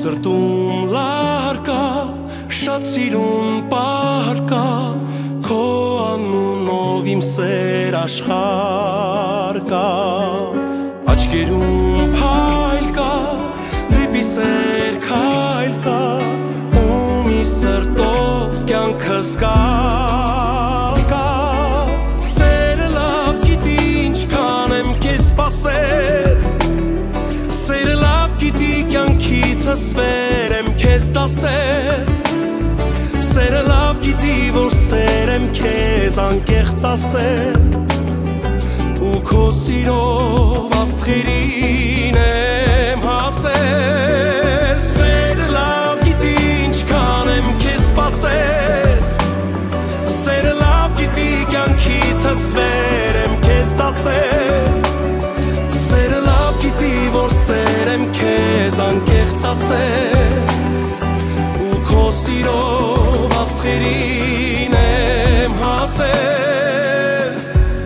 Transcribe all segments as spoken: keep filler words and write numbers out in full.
սրտում լահար կա, շատ սիրուն պահար կա, քո անունով իմ սեր աշխարհ կա, աչքերում փայլ կա, դեպի սեր քայլ կա, ու մի սրտով կյանքս գալ կա, սերը լավ գիտի ինչքան եմ քեզ սպասել, սերը լավ գիտի կյանքիցս վեր եմ քեզ դասել, սերը լավ գիտի որ սեր եմ քեզ անկեղծ ասել, ու քո սիրով աստղերին եմ հասել, սերը լավ գիտի ինչքան եմ քեզ սպասել, սերը լավ գիտի կյանքիցս վեր եմ քեզ դասել, սերը լավ գիտի որ սեր եմ քեզ անկեղծ ասել, ու քո սիրով աստղերին եմ հասել,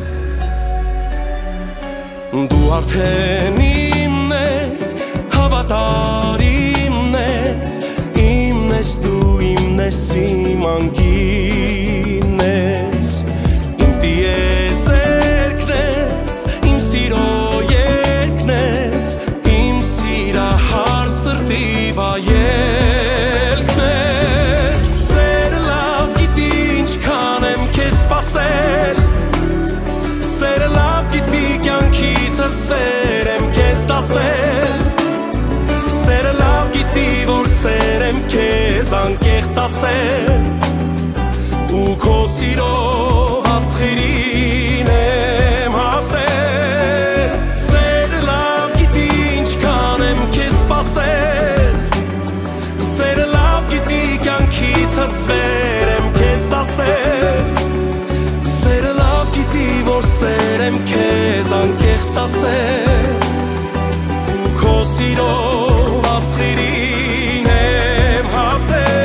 դու արդեն իմն ես, հավատարիմն ես, իմն ես դու իմն ես իմ անկին ես, իմ տիեզերքն ես, իմ սիրո երգն ես, իմ սիրահար սրտի վայելքն ես, սերը լավ գիտի ինչքան եմ քեզ սպասել, սերը լավ գիտի կյանքիցս վեր եմ քեզ դասել, սերը լավ գիտի որ սեր եմ քեզ անկեղծ ասել, ու քո սիրով աստղերին եմ հասել, սերը լավ գիտի ինչքան եմ քեզ սպասել, սերը լավ գիտի կյանքիցս վեր եմ քեզ դասել, սերը լավ գիտի որ սեր եմ քեզ անկեղծ ասել, ու քո սիրով աստղերին եմ հասել,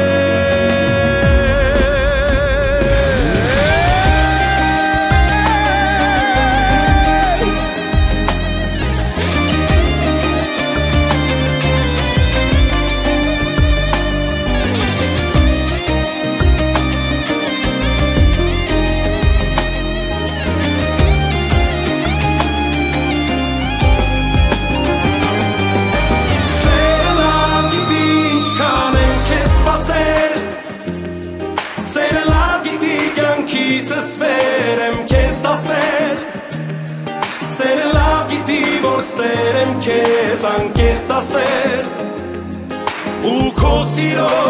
վեր եմ քեզ դասել, սերը լավ գիտի որ սեր եմ քեզ անկեղծ ասել, ու քո սիրով